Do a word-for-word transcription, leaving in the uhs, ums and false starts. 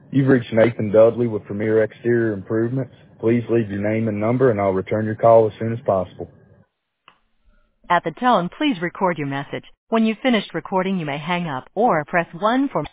You've reached Nathan Dudley with Premier Exterior Improvements. Please leave your name and number, and I'll return your call as soon as possible. At the tone, please record your message. When you've finished recording, you may hang up or press one for